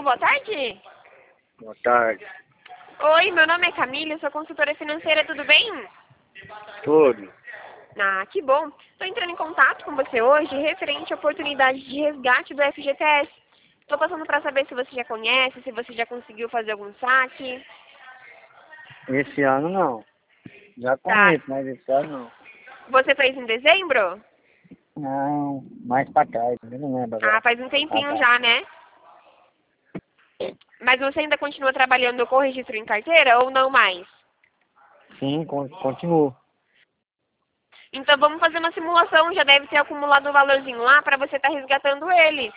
boa tarde. Boa tarde. Oi, meu nome é Camila, eu sou consultora financeira, tudo bem? Tudo. Ah, que bom. Estou entrando em contato com você hoje referente à oportunidade de resgate do FGTS. Estou passando para saber se você já conhece, se você já conseguiu fazer algum saque. Esse ano não. Já Tá. conheço, mas esse ano não. Você fez em dezembro? Não, mais pra trás, eu não lembro Ah, agora. faz um tempinho Tá. já, né? Mas você ainda continua trabalhando com registro em carteira ou não mais? Sim, continuo. Então vamos fazer uma simulação, já deve ter acumulado um valorzinho lá para você estar resgatando ele.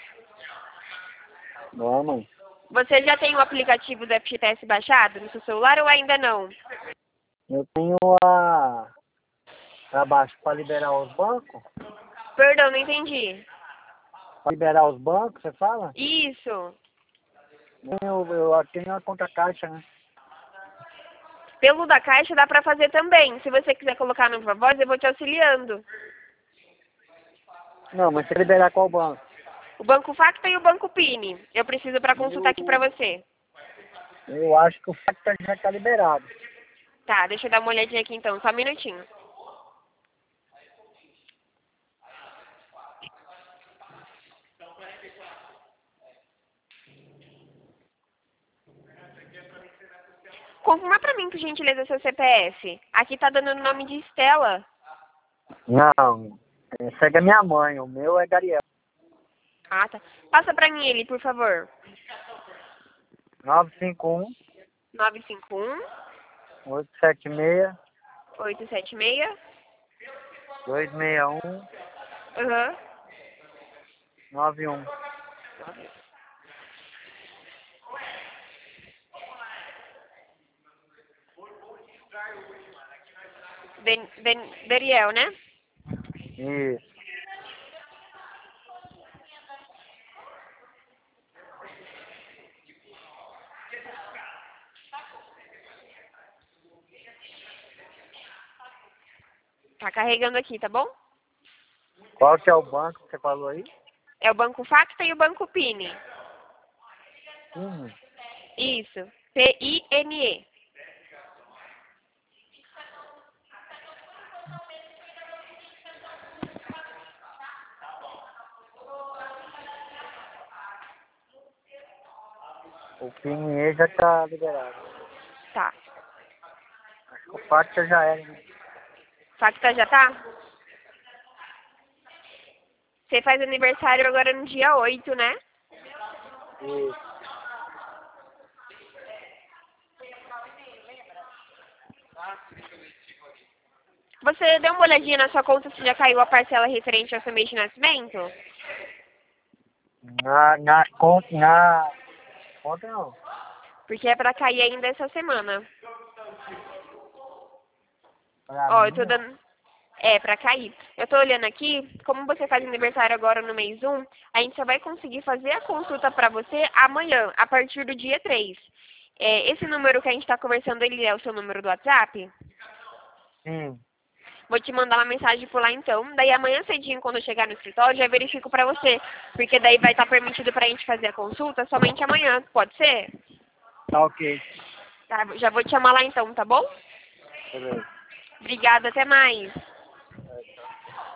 Vamos. Você já tem o aplicativo do FGTS baixado no seu celular ou ainda não? Eu tenho a... Pra baixo pra liberar os bancos. Perdão, não entendi. Pra liberar os bancos, você fala? Isso. Eu tenho a conta caixa, né? Pelo da Caixa dá para fazer também. Se você quiser colocar no Viva Voz, eu vou te auxiliando. Não, mas você liberar qual banco? O Banco Facta e o Banco Pini. Eu preciso para consultar aqui para você. Eu acho que o Facta já tá liberado. Tá, deixa eu dar uma olhadinha aqui então, só um minutinho. Confirma pra mim, por gentileza, seu CPF. Aqui tá dando o nome de Estela. Não, segue a minha mãe, o meu é Gariel. Ah, tá. Passa pra mim ele, por favor. 951 951 876 876. 261 Aham. 91. Deriel, né? Isso. Tá carregando aqui, tá bom? Qual que é o banco que você falou aí? É o Banco Facta e o Banco Pini. Hum. Isso. P-I-N-E. O PNE já tá liberado. Tá. Acho que o Facta já era, né? Facta já tá? Você faz aniversário agora no dia 8, né? Isso. Você deu uma olhadinha na sua conta se já caiu a parcela referente ao seu mês de nascimento? Na conta não. Porque é pra cair ainda essa semana. Pra Ó, eu mim tô não. dando... É, pra cair. Eu tô olhando aqui, como você faz aniversário agora no mês 1, a gente só vai conseguir fazer a consulta pra você amanhã, a partir do dia 3. Esse número que a gente tá conversando, ele é o seu número do WhatsApp? Sim. Vou te mandar uma mensagem por lá então. Daí amanhã cedinho, quando eu chegar no escritório, já verifico pra você. Porque daí vai estar permitido pra gente fazer a consulta somente amanhã, pode ser? Tá ok. Tá, já vou te chamar lá então, tá bom? Beleza. Obrigada, até mais.